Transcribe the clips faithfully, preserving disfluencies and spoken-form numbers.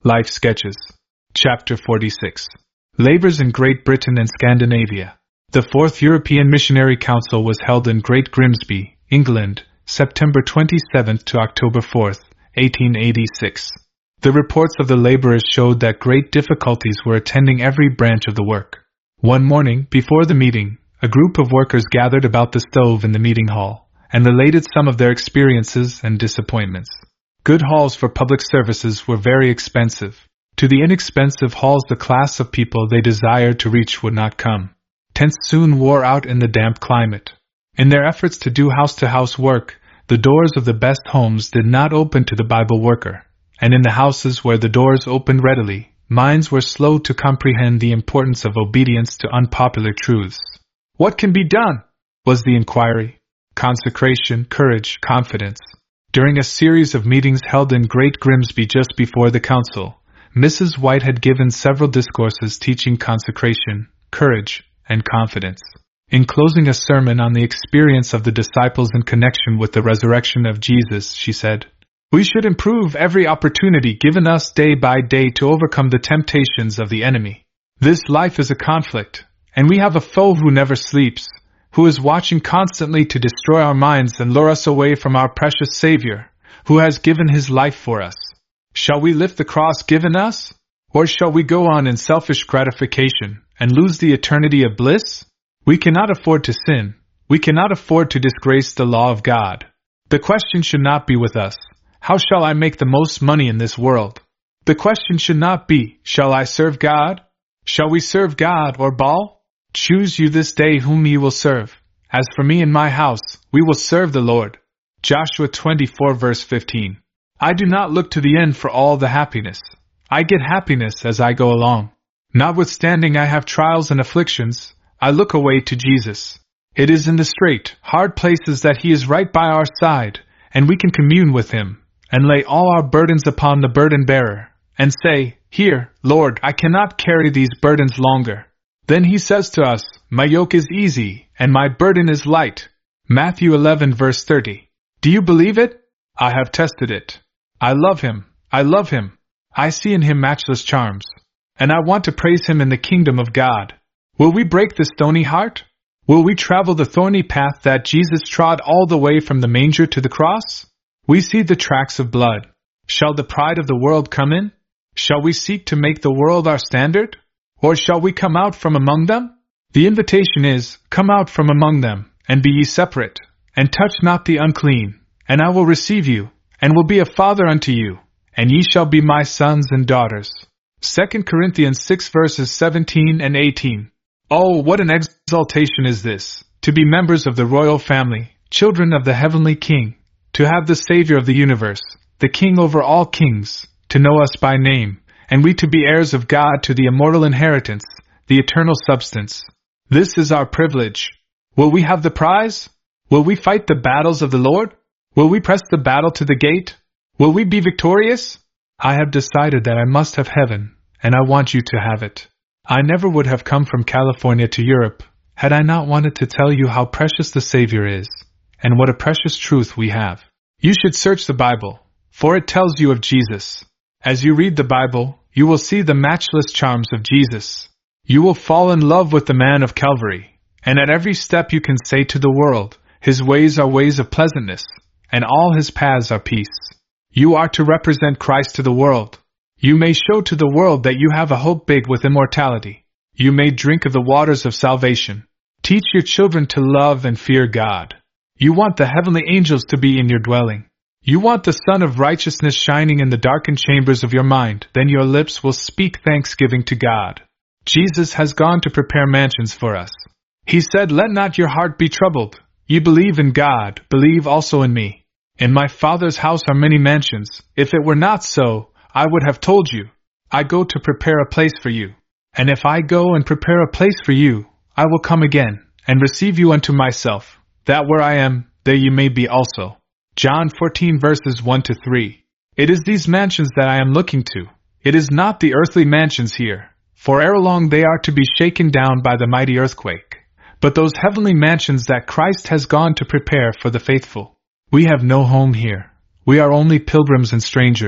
Life Sketches. Chapter forty-six. Labors in Great Britain and Scandinavia. The Fourth European Missionary Council was held in Great Grimsby, England, September twenty-seventh to October fourth, eighteen eighty-six. The reports of the laborers showed that great difficulties were attending every branch of the work. One morning, before the meeting, a group of workers gathered about the stove in the meeting hall, and related some of their experiences and disappointments. Good halls for public services were very expensive. To the inexpensive halls the class of people they desired to reach would not come. Tents soon wore out in the damp climate. In their efforts to do house-to-house work, the doors of the best homes did not open to the Bible worker, and in the houses where the doors opened readily, minds were slow to comprehend the importance of obedience to unpopular truths. What can be done? Was the inquiry. Consecration, courage, confidence. During a series of meetings held in Great Grimsby just before the council, Missus White had given several discourses teaching consecration, courage, and confidence. In closing a sermon on the experience of the disciples in connection with the resurrection of Jesus, she said, "We should improve every opportunity given us day by day to overcome the temptations of the enemy. This life is a conflict, and we have a foe who never sleeps, who is watching constantly to destroy our minds and lure us away from our precious Savior, who has given his life for us. Shall we lift the cross given us? Or shall we go on in selfish gratification and lose the eternity of bliss? We cannot afford to sin. We cannot afford to disgrace the law of God. The question should not be with us, how shall I make the most money in this world? The question should not be, shall I serve God? Shall we serve God or Baal? Choose you this day whom ye will serve. As for me and my house, we will serve the Lord." Joshua twenty-four verse fifteen. I do not look to the end for all the happiness. I get happiness as I go along. Notwithstanding I have trials and afflictions, I look away to Jesus. It is in the straight, hard places that He is right by our side, and we can commune with Him, and lay all our burdens upon the burden-bearer, and say, "Here, Lord, I cannot carry these burdens longer." Then He says to us, "My yoke is easy, and my burden is light." Matthew eleven verse thirty. Do you believe it? I have tested it. I love Him. I love Him. I see in Him matchless charms. And I want to praise Him in the kingdom of God. Will we break the stony heart? Will we travel the thorny path that Jesus trod all the way from the manger to the cross? We see the tracks of blood. Shall the pride of the world come in? Shall we seek to make the world our standard? Or shall we come out from among them? The invitation is, "Come out from among them, and be ye separate, and touch not the unclean, and I will receive you, and will be a father unto you, and ye shall be my sons and daughters." Second Corinthians six verses seventeen and eighteen. Oh, what an exaltation is this, to be members of the royal family, children of the heavenly King, to have the Savior of the universe, the King over all kings, to know us by name, and we to be heirs of God to the immortal inheritance, the eternal substance. This is our privilege. Will we have the prize? Will we fight the battles of the Lord? Will we press the battle to the gate? Will we be victorious? I have decided that I must have heaven, and I want you to have it. I never would have come from California to Europe, had I not wanted to tell you how precious the Savior is, and what a precious truth we have. You should search the Bible, for it tells you of Jesus. As you read the Bible, you will see the matchless charms of Jesus. You will fall in love with the man of Calvary, and at every step you can say to the world, "His ways are ways of pleasantness, and all His paths are peace." You are to represent Christ to the world. You may show to the world that you have a hope big with immortality. You may drink of the waters of salvation. Teach your children to love and fear God. You want the heavenly angels to be in your dwelling. You want the Sun of Righteousness shining in the darkened chambers of your mind, then your lips will speak thanksgiving to God. Jesus has gone to prepare mansions for us. He said, "Let not your heart be troubled. Ye believe in God, believe also in me. In my Father's house are many mansions. If it were not so, I would have told you. I go to prepare a place for you. And if I go and prepare a place for you, I will come again, and receive you unto myself, that where I am, there ye may be also." John fourteen verses one to three. It is these mansions that I am looking to. It is not the earthly mansions here, for ere long they are to be shaken down by the mighty earthquake, but those heavenly mansions that Christ has gone to prepare for the faithful. We have no home here. We are only pilgrims and strangers,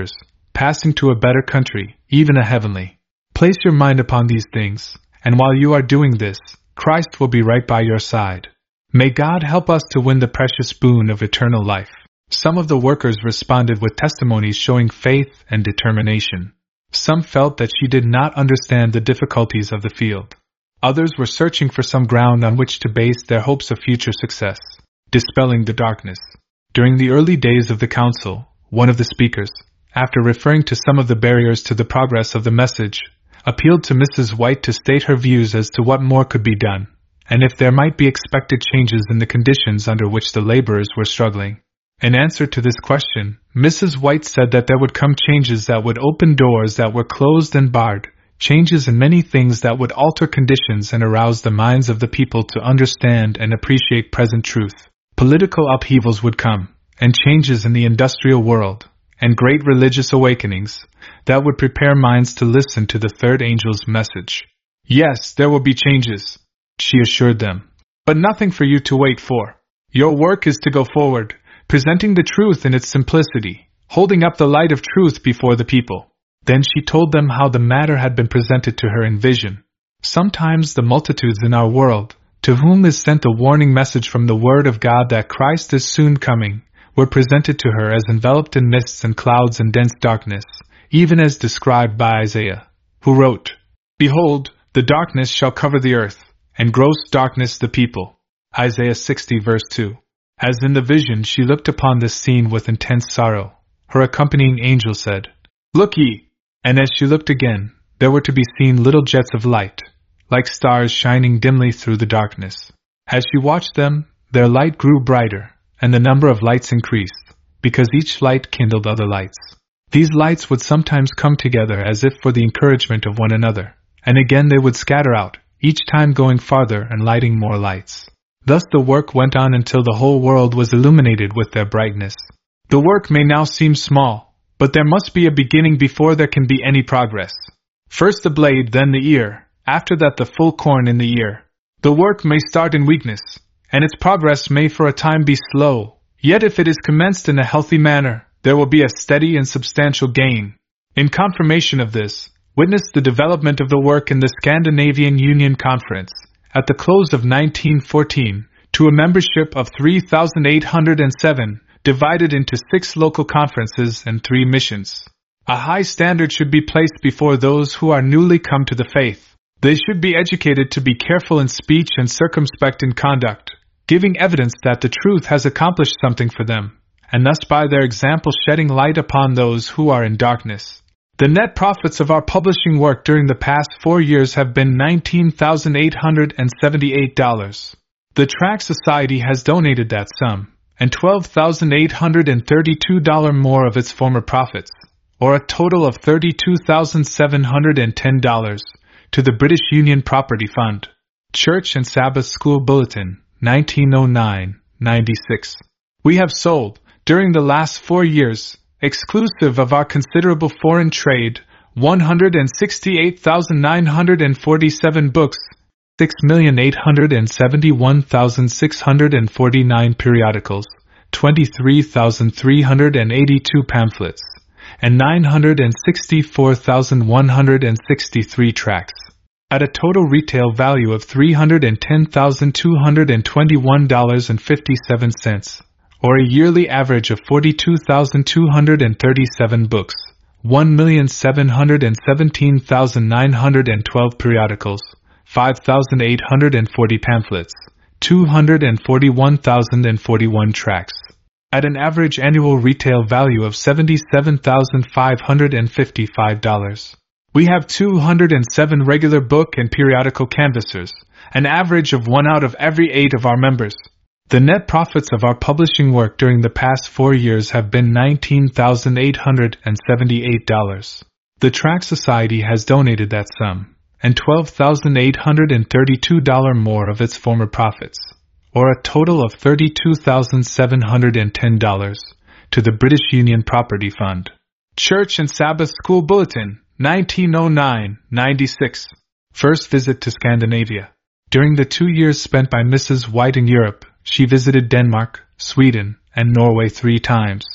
passing to a better country, even a heavenly. Place your mind upon these things, and while you are doing this, Christ will be right by your side. May God help us to win the precious boon of eternal life. Some of the workers responded with testimonies showing faith and determination. Some felt that she did not understand the difficulties of the field. Others were searching for some ground on which to base their hopes of future success, dispelling the darkness. During the early days of the council, one of the speakers, after referring to some of the barriers to the progress of the message, appealed to Missus White to state her views as to what more could be done, and if there might be expected changes in the conditions under which the laborers were struggling. In answer to this question, Missus White said that there would come changes that would open doors that were closed and barred, changes in many things that would alter conditions and arouse the minds of the people to understand and appreciate present truth. Political upheavals would come, and changes in the industrial world, and great religious awakenings, that would prepare minds to listen to the third angel's message. Yes, there will be changes, she assured them, but nothing for you to wait for. Your work is to go forward, presenting the truth in its simplicity, holding up the light of truth before the people. Then she told them how the matter had been presented to her in vision. Sometimes the multitudes in our world, to whom is sent a warning message from the Word of God that Christ is soon coming, were presented to her as enveloped in mists and clouds and dense darkness, even as described by Isaiah, who wrote, "Behold, the darkness shall cover the earth, and gross darkness the people." Isaiah sixty verse two. As in the vision she looked upon this scene with intense sorrow, her accompanying angel said, "Look ye!" And as she looked again, there were to be seen little jets of light, like stars shining dimly through the darkness. As she watched them, their light grew brighter, and the number of lights increased, because each light kindled other lights. These lights would sometimes come together as if for the encouragement of one another, and again they would scatter out, each time going farther and lighting more lights. Thus the work went on until the whole world was illuminated with their brightness. The work may now seem small, but there must be a beginning before there can be any progress. First the blade, then the ear, after that the full corn in the ear. The work may start in weakness, and its progress may for a time be slow, yet if it is commenced in a healthy manner, there will be a steady and substantial gain. In confirmation of this, witness the development of the work in the Scandinavian Union Conference, at the close of nineteen fourteen, to a membership of three thousand eight hundred seven, divided into six local conferences and three missions. A high standard should be placed before those who are newly come to the faith. They should be educated to be careful in speech and circumspect in conduct, giving evidence that the truth has accomplished something for them, and thus by their example shedding light upon those who are in darkness. The net profits of our publishing work during the past four years have been nineteen thousand eight hundred seventy-eight dollars. The Tract Society has donated that sum, and twelve thousand eight hundred thirty-two dollars more of its former profits, or a total of thirty-two thousand seven hundred ten dollars, to the British Union Property Fund. Church and Sabbath School Bulletin, nineteen oh nine to ninety-six. We have sold, during the last four years, exclusive of our considerable foreign trade, one hundred sixty-eight thousand nine hundred forty-seven books, six million eight hundred seventy-one thousand six hundred forty-nine periodicals, twenty-three thousand three hundred eighty-two pamphlets, and nine hundred sixty-four thousand one hundred sixty-three tracts, at a total retail value of three hundred ten thousand two hundred twenty-one dollars and fifty-seven cents, or a yearly average of forty-two thousand two hundred thirty-seven books, one million seven hundred seventeen thousand nine hundred twelve periodicals, five thousand eight hundred forty pamphlets, two hundred forty-one thousand forty-one tracts, at an average annual retail value of seventy-seven thousand five hundred fifty-five dollars. We have two hundred seven regular book and periodical canvassers, an average of one out of every eight of our members. The net profits of our publishing work during the past four years have been nineteen thousand eight hundred seventy-eight dollars. The Tract Society has donated that sum, and twelve thousand eight hundred thirty-two dollars more of its former profits, or a total of thirty-two thousand seven hundred ten dollars, to the British Union Property Fund. Church and Sabbath School Bulletin, nineteen oh nine to ninety-six. First visit to Scandinavia. During the two years spent by Missus White in Europe, she visited Denmark, Sweden, and Norway three times.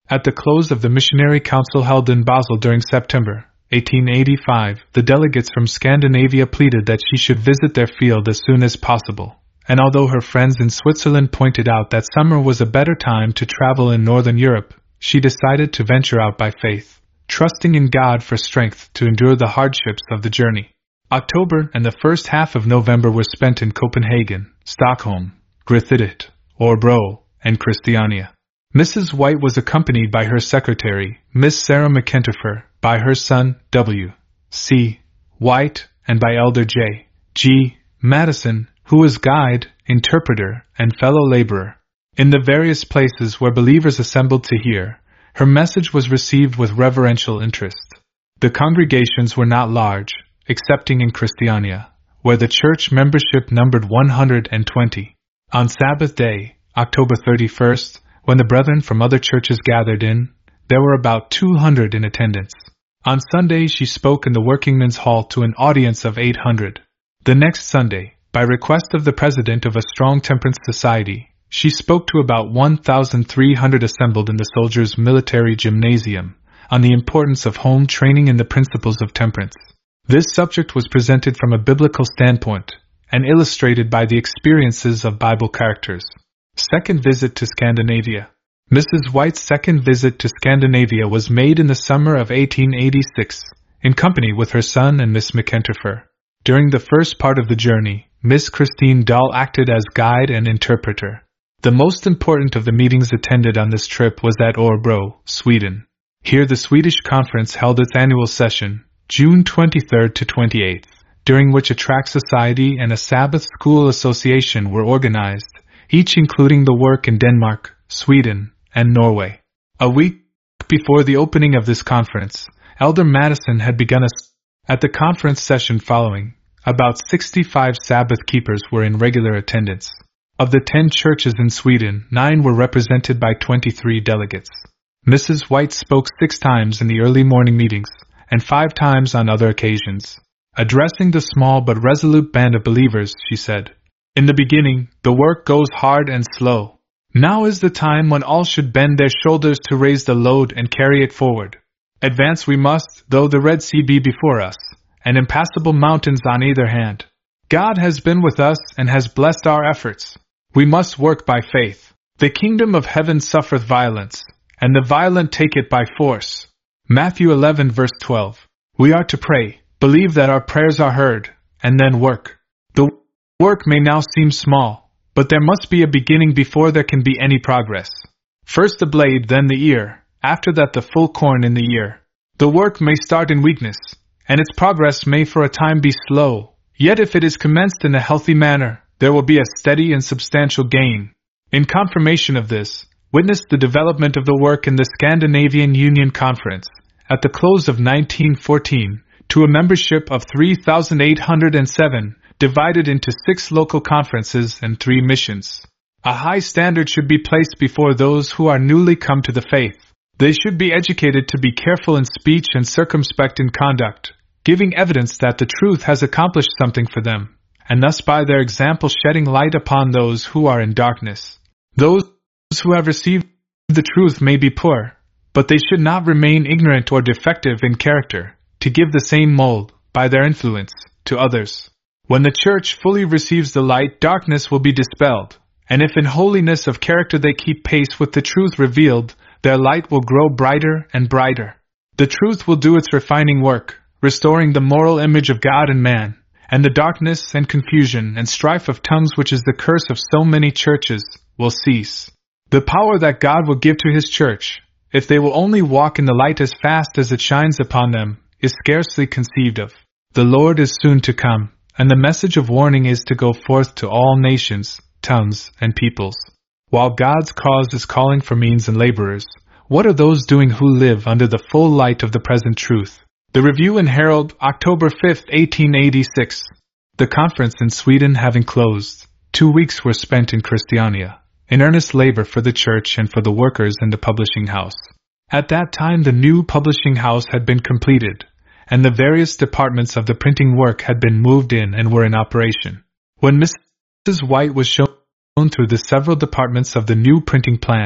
At the close of the Missionary Council held in Basel during September eighteen eighty-five, the delegates from Scandinavia pleaded that she should visit their field as soon as possible, and although her friends in Switzerland pointed out that summer was a better time to travel in Northern Europe, she decided to venture out by faith, trusting in God for strength to endure the hardships of the journey. October and the first half of November were spent in Copenhagen, Stockholm, Grythyttet, Örebro, and Christiania. Missus White was accompanied by her secretary, Miss Sarah McIntyre, by her son, W. C. White, and by Elder J. G. Madison, who was guide, interpreter, and fellow laborer. In the various places where believers assembled to hear, her message was received with reverential interest. The congregations were not large, excepting in Christiania, where the church membership numbered one hundred twenty. On Sabbath day, October thirty-first, when the brethren from other churches gathered in, there were about two hundred in attendance. On Sunday she spoke in the Workingmen's Hall to an audience of eight hundred. The next Sunday, by request of the president of a strong temperance society, she spoke to about one thousand three hundred assembled in the soldiers' military gymnasium, on the importance of home training in the principles of temperance. This subject was presented from a biblical standpoint, and illustrated by the experiences of Bible characters. Second visit to Scandinavia. Missus White's second visit to Scandinavia was made in the summer of eighteen eighty-six, in company with her son and Miss McIntyre. During the first part of the journey, Miss Christine Dahl acted as guide and interpreter. The most important of the meetings attended on this trip was at Örebro, Sweden. Here the Swedish Conference held its annual session, June twenty-third to twenty-eighth, during which a tract society and a Sabbath school association were organized, each including the work in Denmark, Sweden, and Norway. A week before the opening of this conference, Elder Madison had begun a... At the conference session following, about sixty-five Sabbath keepers were in regular attendance. Of the ten churches in Sweden, nine were represented by twenty-three delegates. Missus White spoke six times in the early morning meetings, and five times on other occasions. Addressing the small but resolute band of believers, she said, "In the beginning, the work goes hard and slow. Now is the time when all should bend their shoulders to raise the load and carry it forward. Advance we must, though the Red Sea be before us, and impassable mountains on either hand. God has been with us and has blessed our efforts. We must work by faith. The kingdom of heaven suffereth violence, and the violent take it by force." Matthew eleven verse twelve. We are to pray, believe that our prayers are heard, and then work. The work may now seem small, but there must be a beginning before there can be any progress. First the blade, then the ear, after that the full corn in the ear. The work may start in weakness, and its progress may for a time be slow, yet if it is commenced in a healthy manner, there will be a steady and substantial gain. In confirmation of this, witness the development of the work in the Scandinavian Union Conference, at the close of nineteen fourteen, to a membership of three thousand eight hundred seven, divided into six local conferences and three missions. A high standard should be placed before those who are newly come to the faith. They should be educated to be careful in speech and circumspect in conduct, giving evidence that the truth has accomplished something for them, and thus by their example shedding light upon those who are in darkness. Those who have received the truth may be poor, but they should not remain ignorant or defective in character, to give the same mold, by their influence, to others. When the church fully receives the light, darkness will be dispelled, and if in holiness of character they keep pace with the truth revealed, their light will grow brighter and brighter. The truth will do its refining work, restoring the moral image of God and man, and the darkness and confusion and strife of tongues which is the curse of so many churches, will cease. The power that God will give to His church, if they will only walk in the light as fast as it shines upon them, is scarcely conceived of. The Lord is soon to come, and the message of warning is to go forth to all nations, tongues, and peoples. While God's cause is calling for means and laborers, what are those doing who live under the full light of the present truth? The Review and Herald, October fifth, eighteen eighty-six. The conference in Sweden having closed, two weeks were spent in Christiania, in earnest labor for the church and for the workers in the publishing house. At that time the new publishing house had been completed, and the various departments of the printing work had been moved in and were in operation. When Missus White was shown through the several departments of the new printing plant,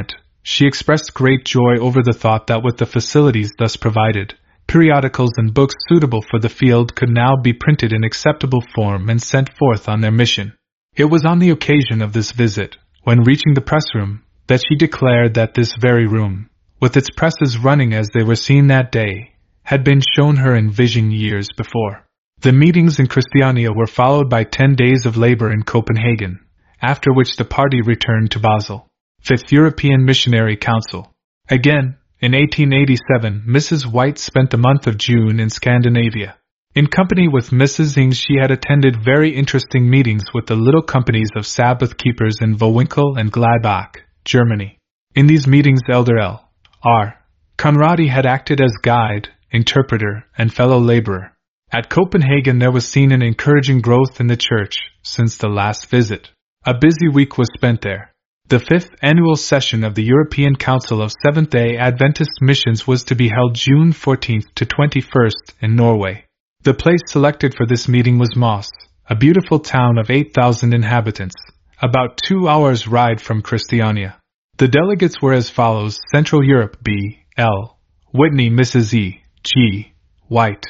She expressed great joy over the thought that with the facilities thus provided, periodicals and books suitable for the field could now be printed in acceptable form and sent forth on their mission. It was on the occasion of this visit, when reaching the press room, that she declared that this very room, with its presses running as they were seen that day, had been shown her in vision years before. The meetings in Christiania were followed by ten days of labor in Copenhagen, after which the party returned to Basel. Fifth European Missionary Council. Again, in eighteen eighty-seven, Missus White spent the month of June in Scandinavia. In company with Missus Ings, she had attended very interesting meetings with the little companies of Sabbath keepers in Vohwinkel and Gladbach, Germany. In these meetings, Elder L. R. Conradi had acted as guide, interpreter, and fellow laborer. At Copenhagen there was seen an encouraging growth in the church since the last visit. A busy week was spent there. The fifth annual session of the European Council of Seventh-day Adventist Missions was to be held June fourteenth to twenty-first in Norway. The place selected for this meeting was Moss, a beautiful town of eight thousand inhabitants, about two hours' ride from Christiania. The delegates were as follows: Central Europe B. L. Whitney, Missus E. G. White,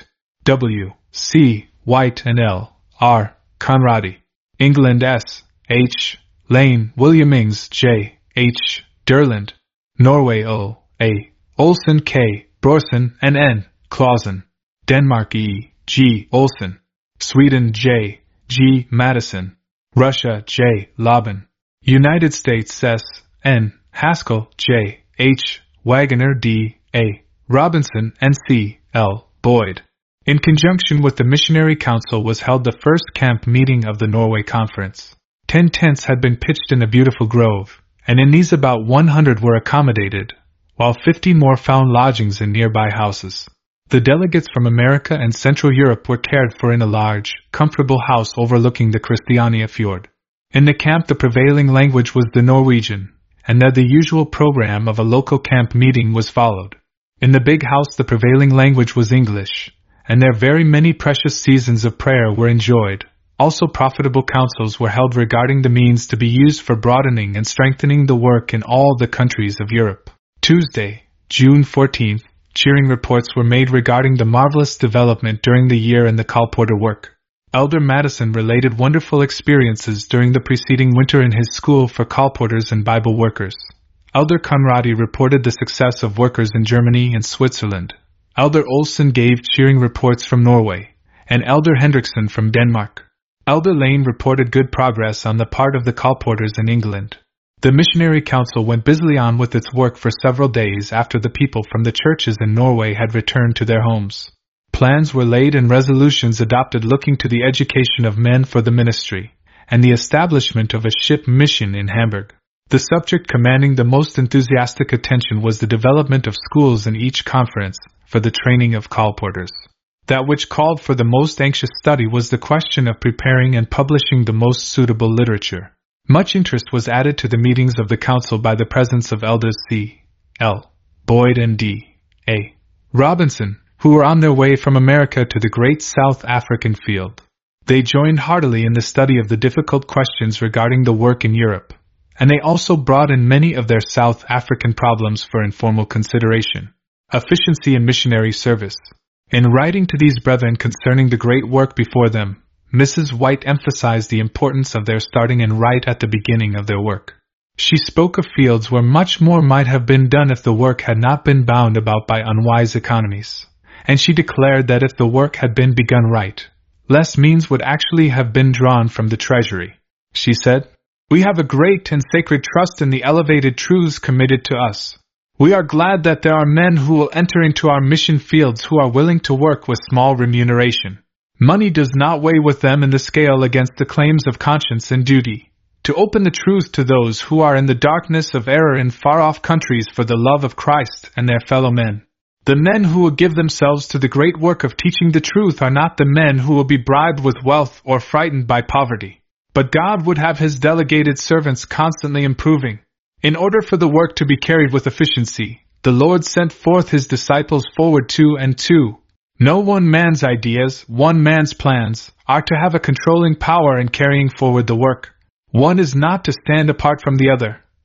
W. C. White and L. R. Conradi. England S. H. Lane, William Ings, J. H. Derland. Norway O. A. Olsen, K. Brorsen and N. Clausen. Denmark E. G. Olsen. Sweden J. G. Madison. Russia J. Laban. United States S. N. Haskell, J. H. Wagner, D. A. Robinson and C. L. Boyd. In conjunction with the Missionary Council was held the first camp meeting of the Norway Conference. Ten tents had been pitched in a beautiful grove, and in these about one hundred were accommodated, while fifty more found lodgings in nearby houses. The delegates from America and Central Europe were cared for in a large, comfortable house overlooking the Christiania Fjord. In the camp the prevailing language was the Norwegian, and that the usual program of a local camp meeting was followed. In the big house the prevailing language was English, and there very many precious seasons of prayer were enjoyed. Also profitable councils were held regarding the means to be used for broadening and strengthening the work in all the countries of Europe. Tuesday, June fourteenth, cheering reports were made regarding the marvelous development during the year in the colporteur work. Elder Madison related wonderful experiences during the preceding winter in his school for colporteurs and Bible workers. Elder Conradi reported the success of workers in Germany and Switzerland. Elder Olsen gave cheering reports from Norway, and Elder Hendrickson from Denmark. Elder Lane reported good progress on the part of the colporteurs in England. The Missionary Council went busily on with its work for several days after the people from the churches in Norway had returned to their homes. Plans were laid and resolutions adopted looking to the education of men for the ministry, and the establishment of a ship mission in Hamburg. The subject commanding the most enthusiastic attention was the development of schools in each conference for the training of colporteurs. That which called for the most anxious study was the question of preparing and publishing the most suitable literature. Much interest was added to the meetings of the council by the presence of elders C. L. Boyd and D. A. Robinson, who were on their way from America to the great South African field. They joined heartily in the study of the difficult questions regarding the work in Europe, and they also brought in many of their South African problems for informal consideration. Efficiency in missionary service. In writing to these brethren concerning the great work before them, Missus White emphasized the importance of their starting in right at the beginning of their work. She spoke of fields where much more might have been done if the work had not been bound about by unwise economies, and she declared that if the work had been begun right, less means would actually have been drawn from the treasury. She said, "We have a great and sacred trust in the elevated truths committed to us. We are glad that there are men who will enter into our mission fields who are willing to work with small remuneration. Money does not weigh with them in the scale against the claims of conscience and duty, to open the truth to those who are in the darkness of error in far-off countries for the love of Christ and their fellow men. The men who will give themselves to the great work of teaching the truth are not the men who will be bribed with wealth or frightened by poverty. But God would have His delegated servants constantly improving. In order for the work to be carried with efficiency, the Lord sent forth His disciples forward two and two. No one man's ideas, one man's plans, are to have a controlling power in carrying forward the work. One is not to stand apart from the other,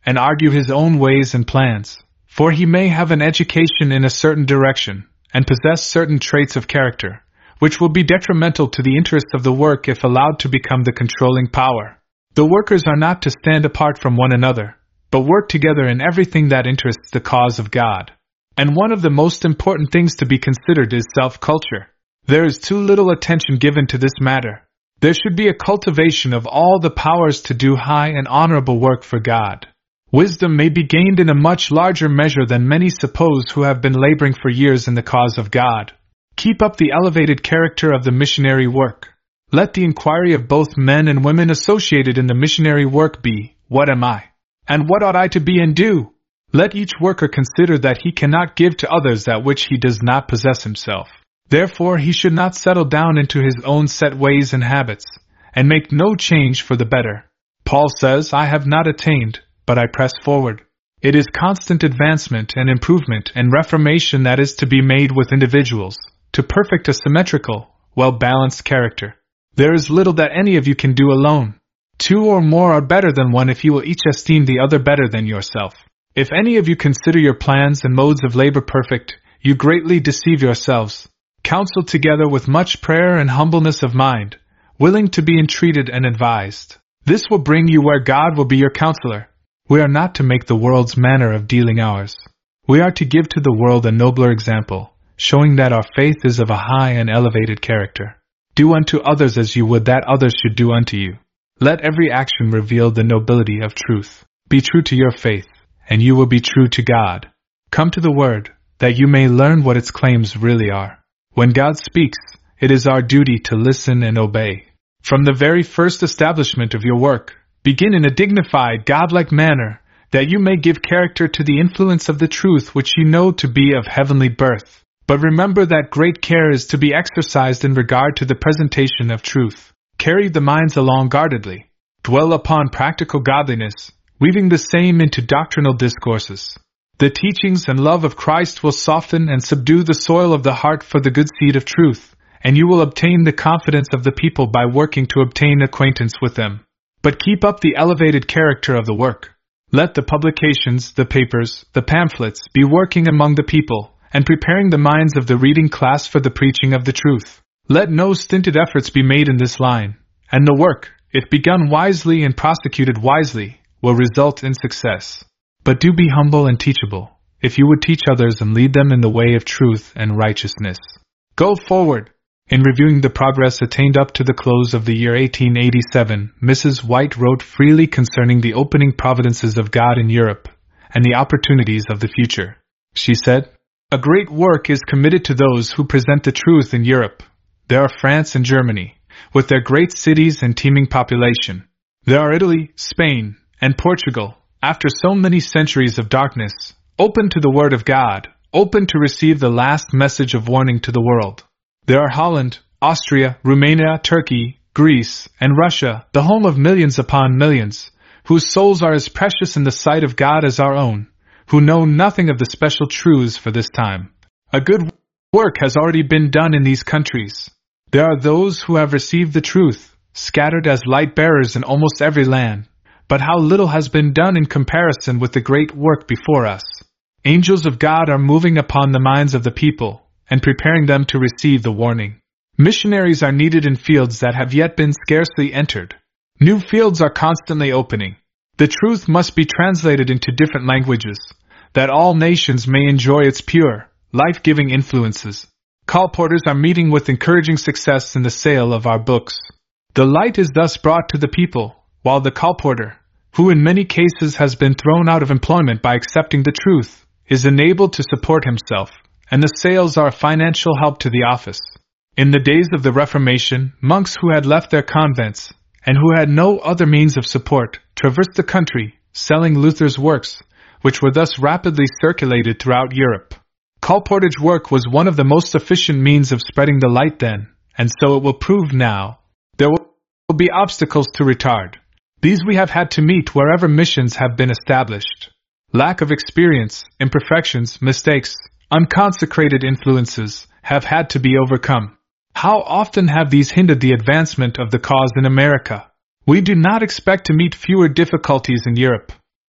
and argue his own ways and plans, for he may have an education in a certain direction, and possess certain traits of character, which will be detrimental to the interests of the work if allowed to become the controlling power. The workers are not to stand apart from one another, but work together in everything that interests the cause of God. And one of the most important things to be considered is self-culture. There is too little attention given to this matter. There should be a cultivation of all the powers to do high and honorable work for God. Wisdom may be gained in a much larger measure than many suppose who have been laboring for years in the cause of God. Keep up the elevated character of the missionary work. Let the inquiry of both men and women associated in the missionary work be, "What am I? And what ought I to be and do?" Let each worker consider that he cannot give to others that which he does not possess himself. Therefore he should not settle down into his own set ways and habits, and make no change for the better. Paul says, "I have not attained, but I press forward." It is constant advancement and improvement and reformation that is to be made with individuals, to perfect a symmetrical, well-balanced character. There is little that any of you can do alone. Two or more are better than one if you will each esteem the other better than yourself. If any of you consider your plans and modes of labor perfect, you greatly deceive yourselves. Counsel together with much prayer and humbleness of mind, willing to be entreated and advised. This will bring you where God will be your counselor. We are not to make the world's manner of dealing ours. We are to give to the world a nobler example, showing that our faith is of a high and elevated character. Do unto others as you would that others should do unto you. Let every action reveal the nobility of truth. Be true to your faith, and you will be true to God. Come to the Word, that you may learn what its claims really are. When God speaks, it is our duty to listen and obey. From the very first establishment of your work, begin in a dignified, godlike manner, that you may give character to the influence of the truth which you know to be of heavenly birth. But remember that great care is to be exercised in regard to the presentation of truth. Carry the minds along guardedly. Dwell upon practical godliness, weaving the same into doctrinal discourses. The teachings and love of Christ will soften and subdue the soil of the heart for the good seed of truth, and you will obtain the confidence of the people by working to obtain acquaintance with them. But keep up the elevated character of the work. Let the publications, the papers, the pamphlets be working among the people, and preparing the minds of the reading class for the preaching of the truth. Let no stinted efforts be made in this line, and the work, if begun wisely and prosecuted wisely, will result in success. But do be humble and teachable, if you would teach others and lead them in the way of truth and righteousness. Go forward. In reviewing the progress attained up to the close of the year eighteen eighty-seven, Missus White wrote freely concerning the opening providences of God in Europe, and the opportunities of the future. She said, "A great work is committed to those who present the truth in Europe. There are France and Germany, with their great cities and teeming population. There are Italy, Spain, and Portugal, after so many centuries of darkness, open to the Word of God, open to receive the last message of warning to the world. There are Holland, Austria, Romania, Turkey, Greece, and Russia, the home of millions upon millions, whose souls are as precious in the sight of God as our own, who know nothing of the special truths for this time. A good work has already been done in these countries. There are those who have received the truth, scattered as light-bearers in almost every land. But how little has been done in comparison with the great work before us. Angels of God are moving upon the minds of the people, and preparing them to receive the warning. Missionaries are needed in fields that have yet been scarcely entered. New fields are constantly opening. The truth must be translated into different languages, that all nations may enjoy its pure, life-giving influences. Colporteurs are meeting with encouraging success in the sale of our books. The light is thus brought to the people, while the colporteur, who in many cases has been thrown out of employment by accepting the truth, is enabled to support himself, and the sales are a financial help to the office. In the days of the Reformation, monks who had left their convents, and who had no other means of support, traversed the country, selling Luther's works, which were thus rapidly circulated throughout Europe. Colportage work was one of the most efficient means of spreading the light then, and so it will prove now. There will be obstacles to retard. These we have had to meet wherever missions have been established. Lack of experience, imperfections, mistakes, unconsecrated influences have had to be overcome. How often have these hindered the advancement of the cause in America? We do not expect to meet fewer difficulties in Europe.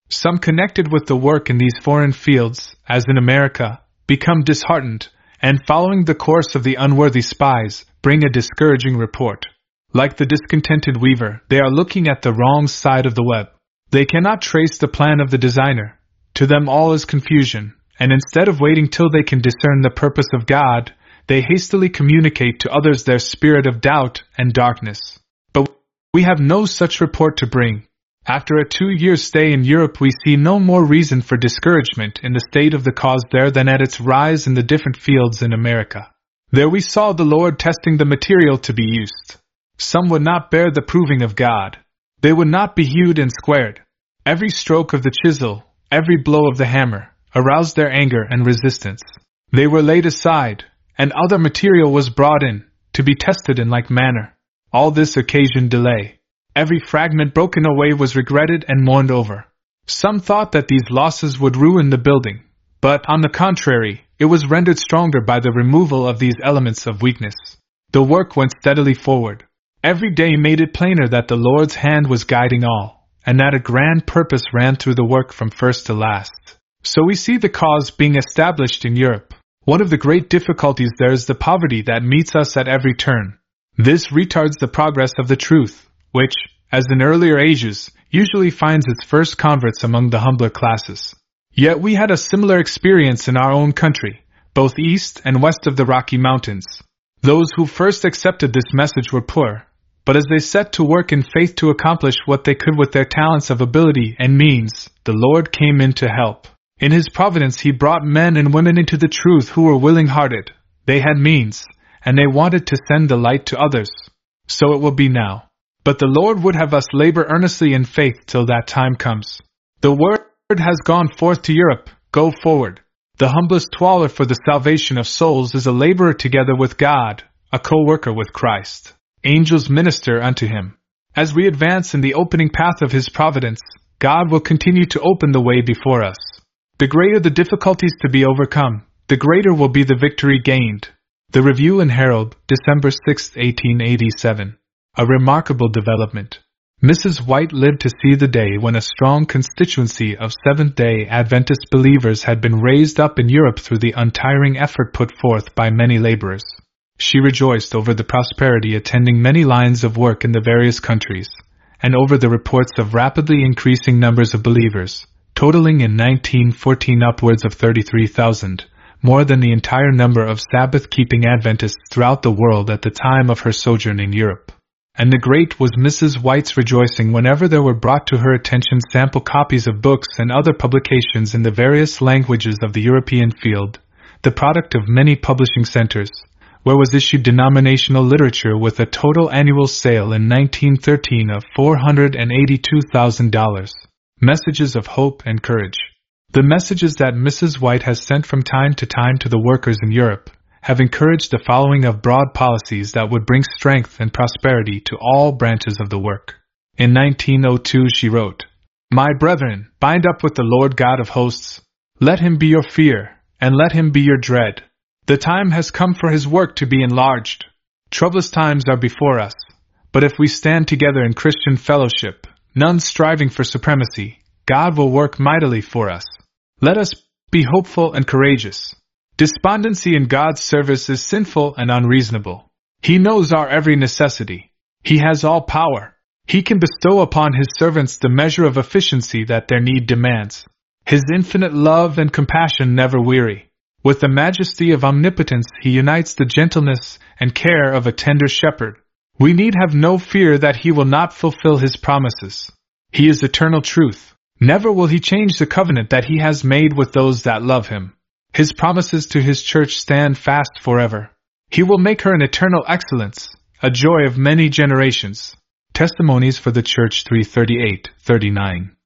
Some connected with the work in these foreign fields, as in America, become disheartened, and following the course of the unworthy spies, bring a discouraging report. Like the discontented weaver, they are looking at the wrong side of the web. They cannot trace the plan of the designer. To them all is confusion, and instead of waiting till they can discern the purpose of God, they hastily communicate to others their spirit of doubt and darkness. But we have no such report to bring. After a two-year stay in Europe, we see no more reason for discouragement in the state of the cause there than at its rise in the different fields in America. There we saw the Lord testing the material to be used. Some would not bear the proving of God. They would not be hewed and squared. Every stroke of the chisel, every blow of the hammer, aroused their anger and resistance. They were laid aside, and other material was brought in, to be tested in like manner. All this occasioned delay. Every fragment broken away was regretted and mourned over. Some thought that these losses would ruin the building, but, on the contrary, it was rendered stronger by the removal of these elements of weakness. The work went steadily forward. Every day made it plainer that the Lord's hand was guiding all, and that a grand purpose ran through the work from first to last. So we see the cause being established in Europe. One of the great difficulties there is the poverty that meets us at every turn. This retards the progress of the truth, which, as in earlier ages, usually finds its first converts among the humbler classes. Yet we had a similar experience in our own country, both east and west of the Rocky Mountains. Those who first accepted this message were poor, but as they set to work in faith to accomplish what they could with their talents of ability and means, the Lord came in to help. In His providence He brought men and women into the truth who were willing-hearted. They had means, and they wanted to send the light to others. So it will be now. But the Lord would have us labor earnestly in faith till that time comes. The word has gone forth to Europe, go forward. The humblest toiler for the salvation of souls is a laborer together with God, a co-worker with Christ. Angels minister unto Him. As we advance in the opening path of His providence, God will continue to open the way before us. The greater the difficulties to be overcome, the greater will be the victory gained. The Review and Herald, December sixth, eighteen eighty-seven. A remarkable development. Missus White lived to see the day when a strong constituency of Seventh-day Adventist believers had been raised up in Europe through the untiring effort put forth by many laborers. She rejoiced over the prosperity attending many lines of work in the various countries, and over the reports of rapidly increasing numbers of believers, totaling in nineteen fourteen upwards of thirty-three thousand, more than the entire number of Sabbath-keeping Adventists throughout the world at the time of her sojourn in Europe. And the great was Missus White's rejoicing whenever there were brought to her attention sample copies of books and other publications in the various languages of the European field, the product of many publishing centers, where was issued denominational literature with a total annual sale in nineteen thirteen of four hundred eighty-two thousand dollars. Messages of hope and courage. The messages that Missus White has sent from time to time to the workers in Europe have encouraged the following of broad policies that would bring strength and prosperity to all branches of the work. In nineteen oh two she wrote, "My brethren, bind up with the Lord God of hosts. Let Him be your fear, and let Him be your dread. The time has come for His work to be enlarged. Troublous times are before us, but if we stand together in Christian fellowship, none striving for supremacy, God will work mightily for us. Let us be hopeful and courageous. Despondency in God's service is sinful and unreasonable. He knows our every necessity. He has all power. He can bestow upon His servants the measure of efficiency that their need demands. His infinite love and compassion never weary. With the majesty of omnipotence He unites the gentleness and care of a tender shepherd. We need have no fear that He will not fulfill His promises. He is eternal truth. Never will He change the covenant that He has made with those that love Him. His promises to His church stand fast forever. He will make her an eternal excellence, a joy of many generations." Testimonies for the Church three thirty-eight thirty-nine.